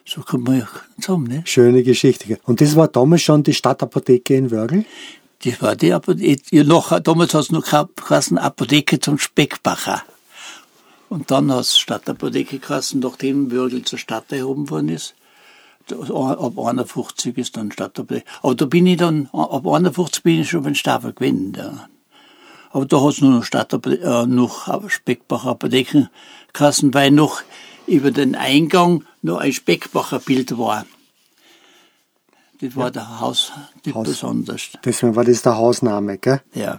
So kommt man ja zusammen, ne? Schöne Geschichte. Und das war damals schon die Stadtapotheke in Wörgl? Das war die Apotheke. Ja, damals hat es noch geheißen Apotheke zum Speckbacher. Und dann hat es Stadtapotheke geheißen, nachdem Wörgl zur Stadt erhoben worden ist. Ab 51 ist dann Stadtapotheke. Aber da bin ich dann, ab 51 bin ich schon beim Stafer gewesen. Ja. Aber da hat es nur noch noch Speckbacher Apotheken geheißen, weil noch über den Eingang noch ein Speckbacher Bild war. Das war der Haus besonders. Deswegen war das der Hausname, gell? Ja.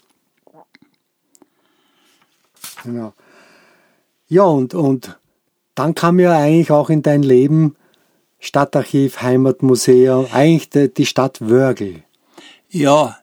Genau. Ja, und dann kam ja eigentlich auch in dein Leben Stadtarchiv, Heimatmuseum, eigentlich die Stadt Wörgl. Ja,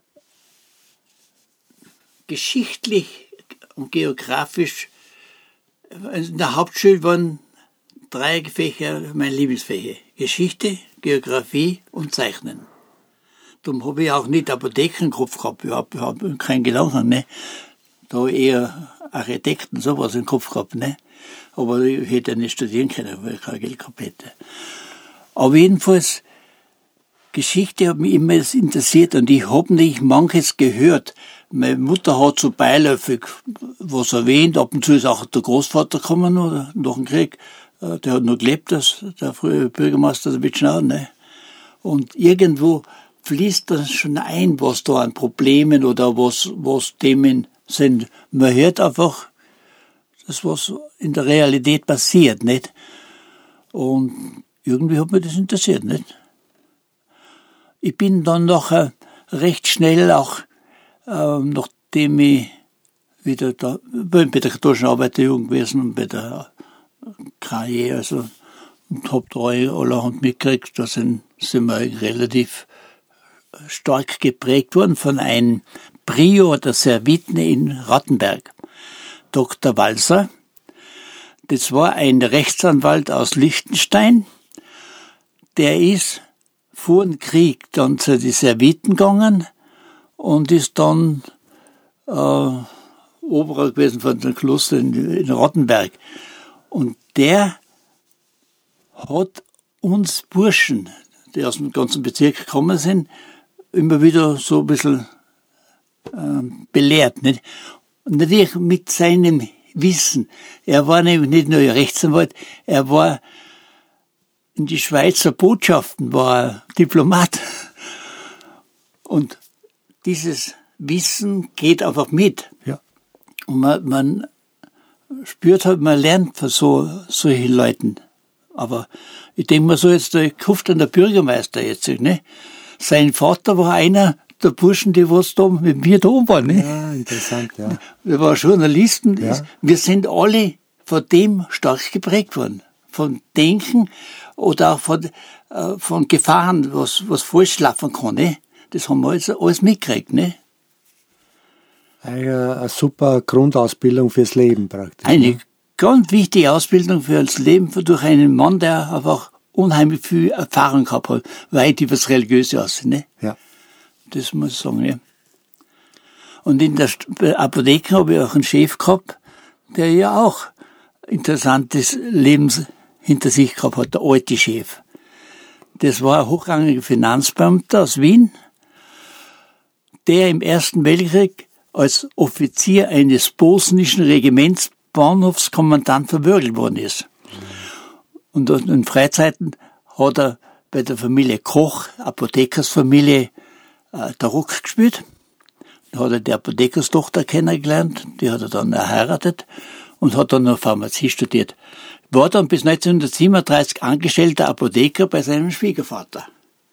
geschichtlich und geografisch, in der Hauptschule waren 3 Fächer meine Lieblingsfächer. Geschichte, Geografie und Zeichnen. Darum habe ich auch nicht Apotheken im Kopf gehabt, ich habe keinen Gedanken, ne? Da eher Architekten, sowas im Kopf gehabt, ne? Aber ich hätte ja nicht studieren können, weil ich kein Geld gehabt hätte. Aber jedenfalls, Geschichte hat mich immer interessiert und ich habe nicht manches gehört. Meine Mutter hat so beiläufig was erwähnt, ab und zu ist auch der Großvater gekommen, oder, nach dem Krieg. Der hat noch gelebt, der frühere Bürgermeister, der Wittschnau, ne? Und irgendwo fließt das schon ein, was da an Problemen oder was Themen sind. Man hört einfach das, was in der Realität passiert, nicht? Und irgendwie hat mich das interessiert, nicht? Ich bin dann nachher recht schnell auch, nachdem ich wieder da, bin bei der katholischen Arbeiterjugend gewesen und bei der Karriere, also, und hab da allerhand mitgekriegt, da sind wir relativ stark geprägt worden von einem Prior der Serviten in Rattenberg, Dr. Walser. Das war ein Rechtsanwalt aus Liechtenstein, der ist vor dem Krieg dann zu den Serviten gegangen und ist dann Oberer gewesen von dem Kloster in Rattenberg. Und der hat uns Burschen, die aus dem ganzen Bezirk gekommen sind, immer wieder so ein bisschen belehrt, nicht? Und natürlich mit seinem Wissen. Er war nämlich nicht nur ein Rechtsanwalt, er war in die Schweizer Botschaften, war er Diplomat. Und dieses Wissen geht einfach mit. Ja. Und man spürt halt, man lernt von solchen Leuten. Aber ich denke mal so jetzt, der Kuft an der Bürgermeister jetzt, ne? Sein Vater war einer der Burschen, die was da mit mir da waren, ne? Ja, interessant, ja. Wir waren Journalisten. Ja. Wir sind alle von dem stark geprägt worden. Von Denken oder auch von Gefahren, was falsch laufen kann, ne? Das haben wir alles mitgekriegt, ne? Eine super Grundausbildung fürs Leben praktisch. Eine ganz wichtige Ausbildung fürs Leben durch einen Mann, der einfach unheimlich viel Erfahrung gehabt hat, weit über das Religiöse aus, ne? Ja. Das muss ich sagen, ja. Und in der Apotheke habe ich auch einen Chef gehabt, der ja auch interessantes Leben hinter sich gehabt hat, der alte Chef. Das war ein hochrangiger Finanzbeamter aus Wien, der im Ersten Weltkrieg als Offizier eines bosnischen Regiments Bahnhofskommandant verwürgelt worden ist. Und in Freizeiten hat er bei der Familie Koch, Apothekersfamilie, der Rock gespielt. Da hat er die Apothekerstochter kennengelernt, die hat er dann erheiratet und hat dann noch Pharmazie studiert. War dann bis 1937 angestellter Apotheker bei seinem Schwiegervater.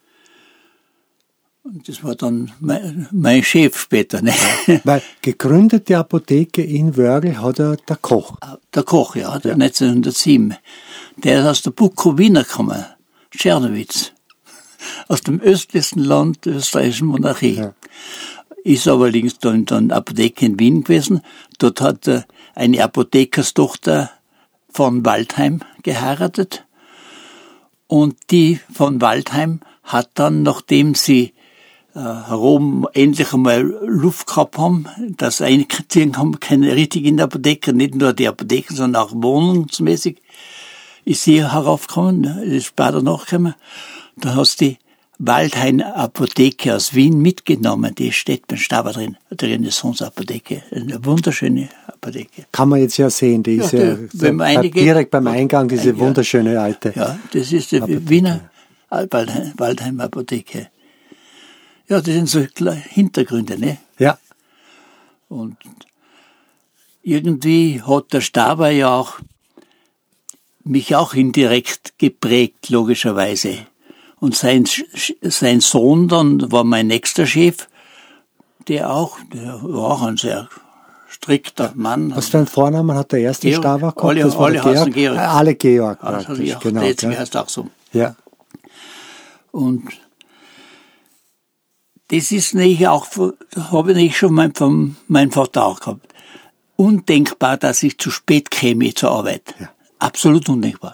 Und das war dann mein Chef später, ne? Weil gegründet die Apotheke in Wörgl hat er der Koch. Der Koch, ja, der 1907. Der ist aus der Bukowina gekommen, Czernowitz. Aus dem östlichsten Land der österreichischen Monarchie. Ja. Ist aber allerdings dann Apotheke in Wien gewesen. Dort hat er eine Apothekerstochter von Waldheim geheiratet. Und die von Waldheim hat dann, nachdem sie herum endlich einmal Luft gehabt haben, dass sie einziehen haben, keine richtigen Apotheker, nicht nur die Apotheken, sondern auch wohnungsmäßig, ist sie heraufgekommen, ist später nachgekommen, da hast du die Waldhain-Apotheke aus Wien mitgenommen, die steht beim Staber drin, die Renaissance-Apotheke, eine wunderschöne Apotheke. Kann man jetzt ja sehen, die ist ja direkt beim Eingang, diese wunderschöne alte. Ja, das ist die Wiener Waldheim-Apotheke. Ja, das sind so Hintergründe, ne? Ja. Und irgendwie hat der Staber ja auch mich auch indirekt geprägt, logischerweise. Und sein Sohn dann war mein nächster Chef, der war auch ein sehr strikter Mann. Was für einen Vornamen hat der erste Georg, Staber gehabt? Alle heißen Georg. Alle Georg, praktisch, genau. Der Jetzige heißt auch so. Ja. Und das ist nämlich auch, habe ich schon von meinem Vater auch gehabt. Undenkbar, dass ich zu spät käme zur Arbeit. Ja. Absolut undenkbar.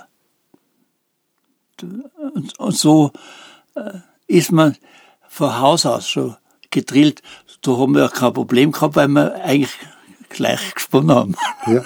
Und so ist man von Haus aus schon gedrillt. Da haben wir auch kein Problem gehabt, weil wir eigentlich gleich gesponnen haben. Ja.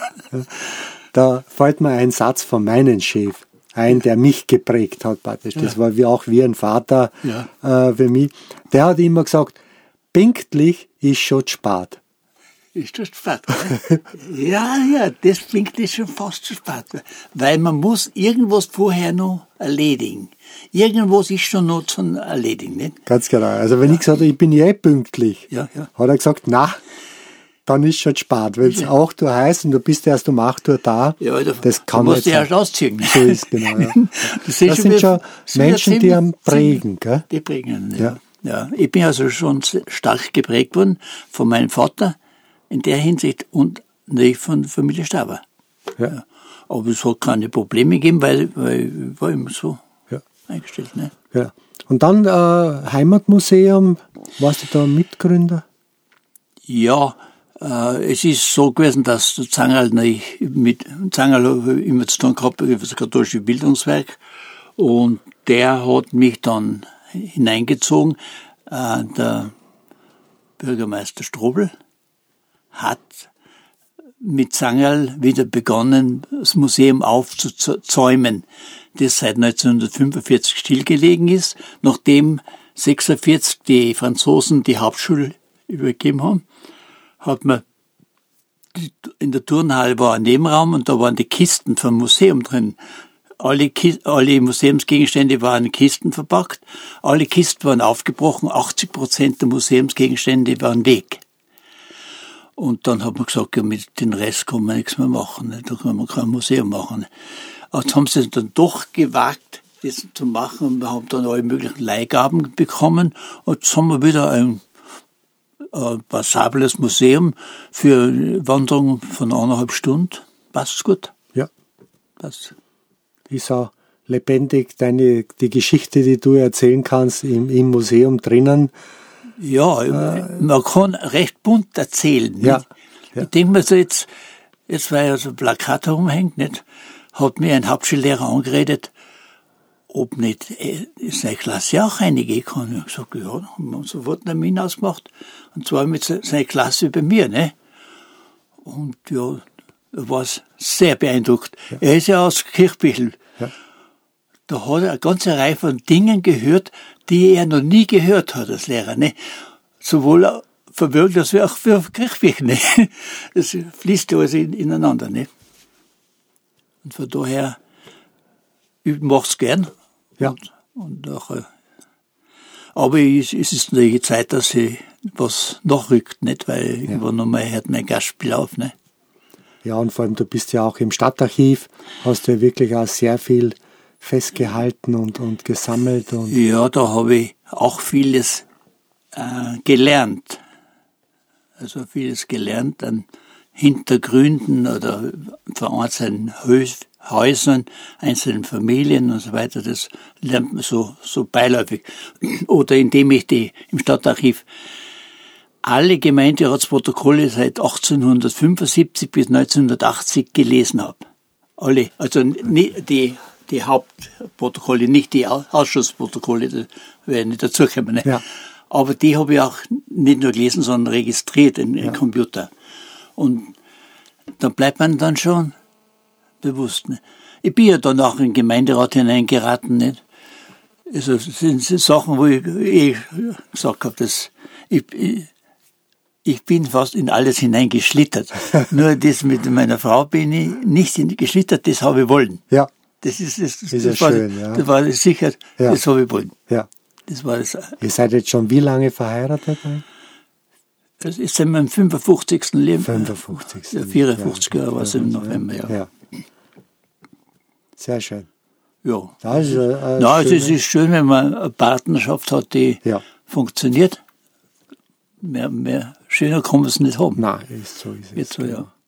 Da fällt mir ein Satz von meinem Chef ein, der mich geprägt hat. Das war wie ein Vater für mich. Der hat immer gesagt, pünktlich ist schon spät. Ist das spät? Ja, das pünktlich ist schon fast zu spät. Weil man muss irgendwas vorher noch erledigen. Irgendwas ist schon noch zu erledigen. Nicht? Ganz genau. Also wenn ich gesagt habe, ich bin pünktlich, hat er gesagt, na, dann ist schon spät. Wenn es 8 Uhr heißt und du bist erst um 8 Uhr da, das kann man nicht. Du musst dich erst ausziehen. So ist genau. Ja. Das sind schon Menschen, die am prägen. Gell? Die prägen, ja. Ich bin also schon stark geprägt worden von meinem Vater in der Hinsicht und nicht von der Familie Staber. Ja. Aber es hat keine Probleme gegeben, weil ich war immer so eingestellt. Ne? Ja. Und dann Heimatmuseum, warst du da Mitgründer? Ja, es ist so gewesen, dass der Zangerl mit Zangerl habe ich immer zu tun gehabt über das katholische Bildungswerk und der hat mich dann hineingezogen. Der Bürgermeister Strobel hat mit Zangerl wieder begonnen, das Museum aufzuzäumen, das seit 1945 stillgelegen ist, nachdem 1946 die Franzosen die Hauptschule übergeben haben, hat man in der Turnhalle war ein Nebenraum und da waren die Kisten vom Museum drin. Alle Museumsgegenstände waren in Kisten verpackt, alle Kisten waren aufgebrochen, 80% der Museumsgegenstände waren weg. Und dann hat man gesagt, ja, mit dem Rest kann man nichts mehr machen, ne? Da kann man kein Museum machen. Aber jetzt haben sie dann doch gewagt, das zu machen und wir haben dann alle möglichen Leihgaben bekommen und jetzt haben wir wieder ein passables Museum für Wanderung von 1,5 Stunden. Passt gut? Ja. Passt. Ist auch lebendig die Geschichte, die du erzählen kannst im Museum drinnen. Ja, man kann recht bunt erzählen. Ja. Ich denke mir so jetzt weil ja so ein Plakat herumhängt, nicht, hat mir ein Hauptschullehrer angeredet, ob nicht seine Klasse auch reingegangen kann. Ich habe gesagt, ja, haben wir sofort einen Termin ausgemacht. Und zwar mit seiner Klasse bei mir, ne? Und ja, er war sehr beeindruckt. Ja. Er ist ja aus Kirchbichl. Ja. Da hat er eine ganze Reihe von Dingen gehört, die er noch nie gehört hat als Lehrer, ne? Sowohl verwirklicht als auch für Kirchbichl, ne? Das fließt ja alles ineinander, ne? Und von daher, ich mach's gern. Ja. Und auch, aber es ist natürlich Zeit, dass sie was nachrückt, nicht? Weil irgendwann nochmal hört mein Gastspiel auf, ne? Ja, und vor allem, du bist ja auch im Stadtarchiv, hast du ja wirklich auch sehr viel festgehalten und gesammelt. Und ja, da habe ich auch vieles gelernt. Also vieles gelernt an Hintergründen oder von einzelnen Häusern, einzelnen Familien und so weiter. Das lernt man so beiläufig. Oder indem ich im Stadtarchiv alle Gemeinderatsprotokolle seit 1875 bis 1980 gelesen habe. Alle. Also die Hauptprotokolle, nicht die Ausschussprotokolle, da werde ich nicht dazukommen. Ne? Ja. Aber die habe ich auch nicht nur gelesen, sondern registriert im Computer. Und da bleibt man dann schon bewusst. Ne? Ich bin ja dann auch in den Gemeinderat hineingeraten, nicht? Also, das sind Sachen, wo ich gesagt habe, ich bin fast in alles hineingeschlittert. Nur das mit meiner Frau bin ich nicht geschlittert, das habe ich wollen. Ja. Das ist war schön, ja. Das war sicher, ja. Das habe ich wollen. Ja. Das war das. Ihr seid jetzt schon wie lange verheiratet? Das ist in meinem 55. Leben. 55. Ja, 54 Jahre war es im November, ja. Sehr schön. Ja. Das ist es ist schön, wenn man eine Partnerschaft hat, die funktioniert. Mehr schöner kann man es nicht haben. Nein, so ist es. Jetzt so, ja.